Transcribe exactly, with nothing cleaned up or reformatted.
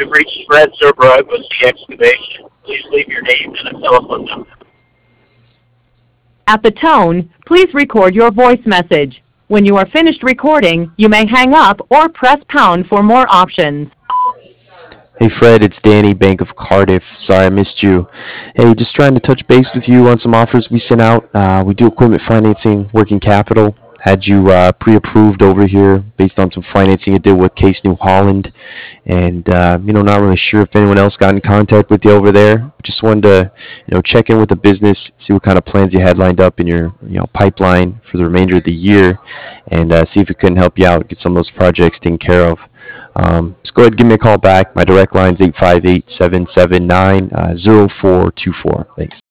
have reached Fred Zerbrug with the excavation. Please leave your name and a telephone number. At the tone, please record your voice message. When you are finished recording, you may hang up or press pound for more options. Hey Fred, it's Danny, Bank of Cardiff. Sorry I missed you. Hey, just trying to touch base with you on some offers we sent out. Uh, we do equipment financing, working capital. Had you uh, pre-approved over here based on some financing you did with Case New Holland. And, uh, you know, not really sure if anyone else got in contact with you over there. Just wanted to, you know, check in with the business, see what kind of plans you had lined up in your, you know, pipeline for the remainder of the year, and uh, see if it can help you out, get some of those projects taken care of. Um, just go ahead and give me a call back. My direct line is eight five eight, seven seven nine, zero four two four. Thanks.